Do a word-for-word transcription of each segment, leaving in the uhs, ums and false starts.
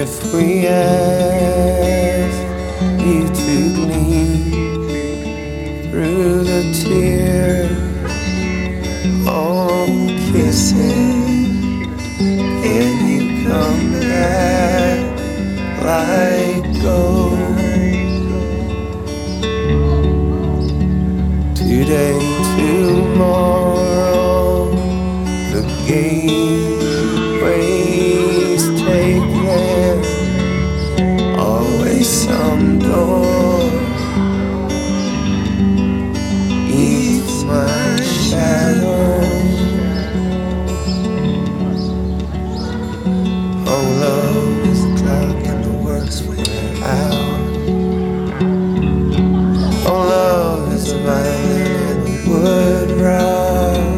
If we ask you to gleam through the tears, oh, kissing, can you come back like gold? Today, tomorrow, the gateways take them, always some door eats my shadow. Oh, love is a cloud and the works wear out. Oh, love is a violin and the wood rot.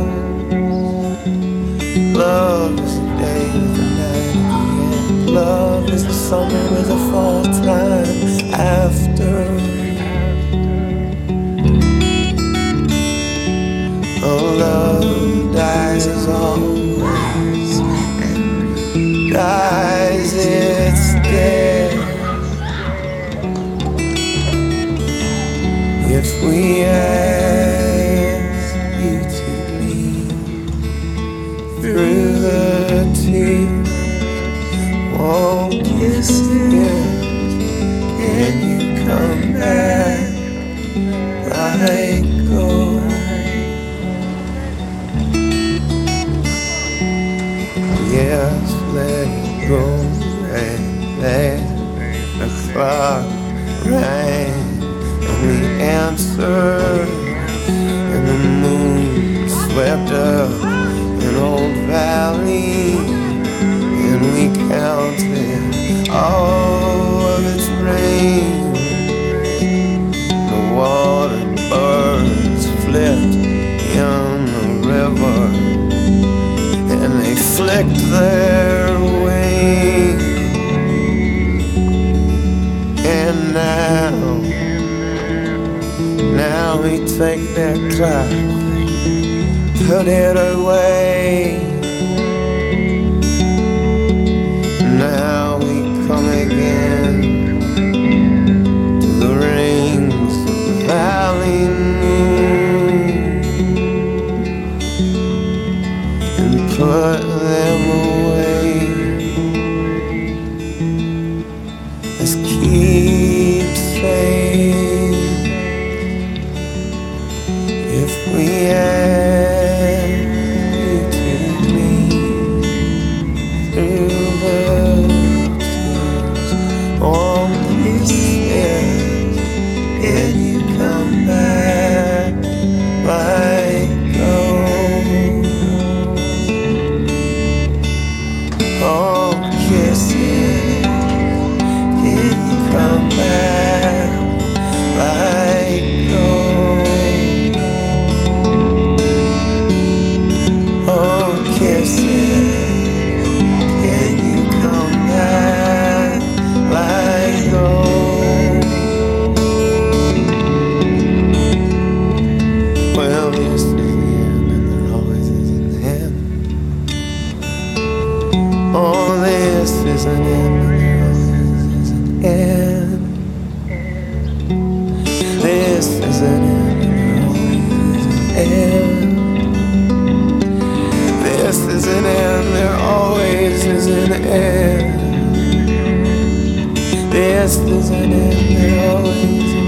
Love is the day with the night at the end. Love is the summer with a fall time after. Oh, love dies as always, and dies it's dead. If we ask you to leave through the tears, won't kiss it, can you come back like gold? Yes, let it go and let the clock rang, and we answered, and the moon swept up an old valley, and we counted all of its rain. The water birds flipped in the river, and they flicked their wings. And now, now we take their clock, put it away. Now we come again to the rings of the valley moon and put them away. Let's keep saying, if we ask you to leave through the tears, oh, kisses, can you come back like gold? Oh, kisses, can you come back like gold? Oh, kisses, can you come back like gold? Well, yes, there's the end, and there always is an end. Oh, this is an end, and there always is an end. This is an end, and there always is an end. This is an end, there always is an end. This is an end, there always is an end.